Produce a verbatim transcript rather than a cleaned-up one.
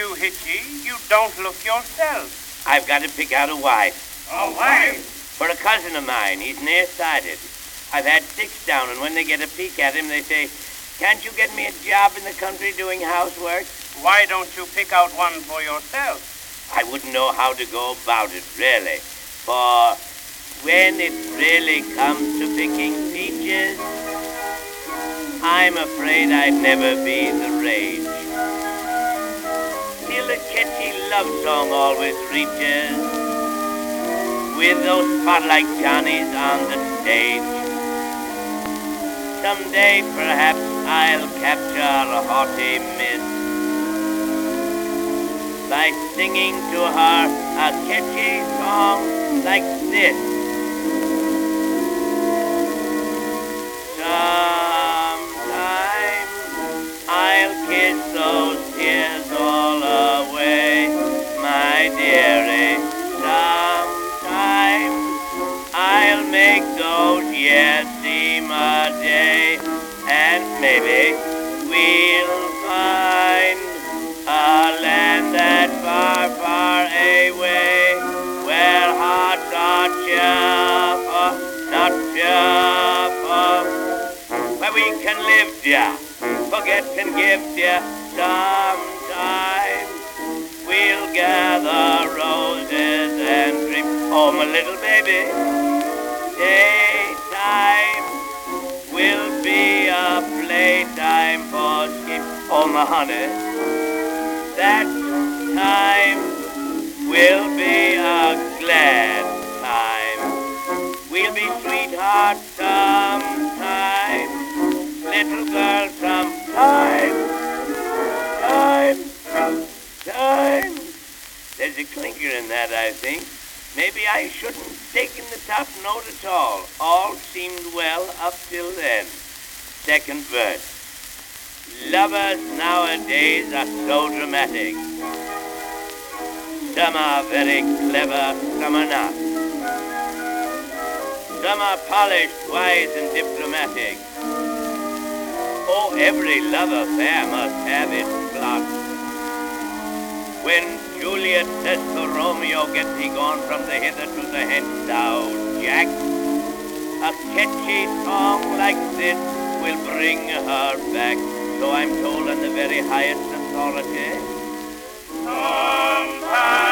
you, Hitchy? You don't look yourself. I've got to pick out a wife. A wife? For a cousin of mine. He's nearsighted. I've had six down, and when they get a peek at him, they say, "Can't you get me a job in the country doing housework?" Why don't you pick out one for yourself? I wouldn't know how to go about it, really. For when it really comes to picking peaches, I'm afraid I'd never be the rage. Still a catchy love song always reaches, with those spotlight Johnnies on the stage. Someday perhaps I'll capture a haughty miss by singing to her a catchy song like this. Sometime I'll kiss those tears all away, my dearie. Sometime I'll make those years seem a day, and maybe we'll find a land that far, far away, where hearts are cheerful, not fearful, where we can live, dear, forget and give, dear. Sometime we'll gather roses and dream. Oh, my little baby, daytime will be a playtime for scheme. Oh, my honey, that time will be a glad time. We'll be sweethearts sometime, little girl, sometime, time, time. There's a clinker in that, I think. Maybe I shouldn't have taken the top note at all. All seemed well up till then. Second verse. Lovers nowadays are so dramatic. Some are very clever, some are not. Some are polished, wise, and diplomatic. Oh, every love affair must have its plot. When Juliet says to Romeo, "Get thee gone from the hither to the hence, thou Jack," a catchy song like this will bring her back. So I'm told on the very highest authority. Sometime